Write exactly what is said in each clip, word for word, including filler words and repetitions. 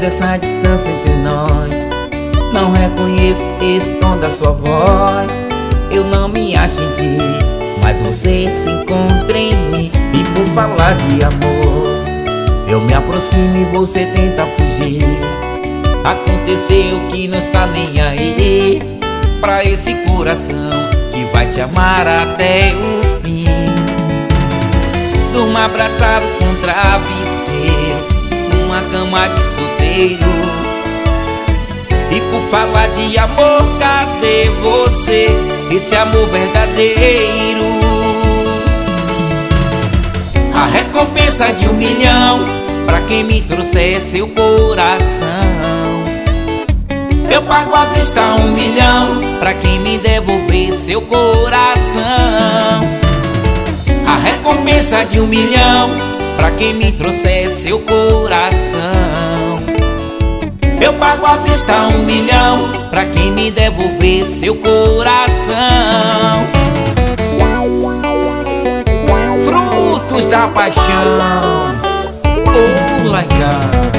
essa distância entre nós. Não reconheço esse tom da sua voz. Eu não me acho em ti, mas você se encontra em mim. E por falar de amor, eu me aproximo e você tenta fugir. Aconteceu que não está nem aí pra esse coração que vai te amar até o fim. Durma abraçado com travesseiro, numa cama de solteiro. E por falar de amor, cadê você? Esse amor verdadeiro. A recompensa de um milhão pra quem me trouxer seu coração. Eu pago à vista um milhão pra quem me devolver seu coração. A recompensa de um milhão pra quem me trouxer seu coração. Eu pago à vista um milhão pra quem me devolver seu coração. Frutos da paixão, oh legal.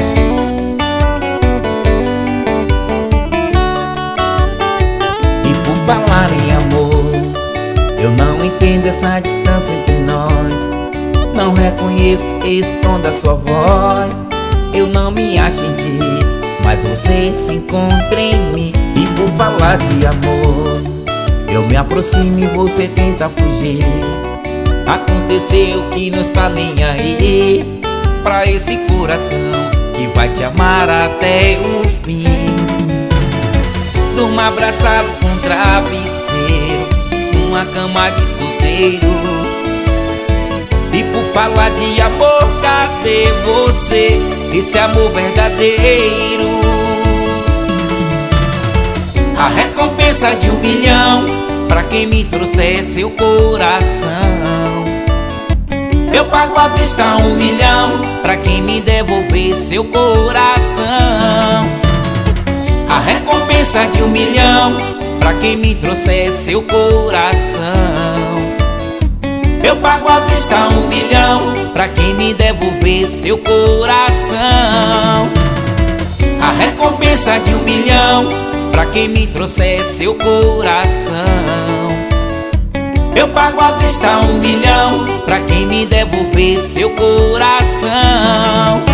E por falar em amor, eu não entendo essa distância entre nós. Não reconheço esse tom da sua voz. Eu não me acho em ti, mas você se encontra em mim. E por falar de amor, eu me aproximo e você tenta fugir. Aconteceu que não está nem aí pra esse coração que vai te amar até o fim. Durma abraçado com travesseiro, numa cama de solteiro. E por falar de amor, cadê você? Esse amor verdadeiro. A recompensa de um milhão pra quem me trouxer seu coração. Eu pago à vista um milhão pra quem me devolver seu coração. A recompensa de um milhão pra quem me trouxer seu coração. Eu pago à vista um milhão pra quem me devolver seu coração. A recompensa de um milhão pra quem me trouxer seu coração. Eu pago à vista um milhão pra quem me devolver seu coração.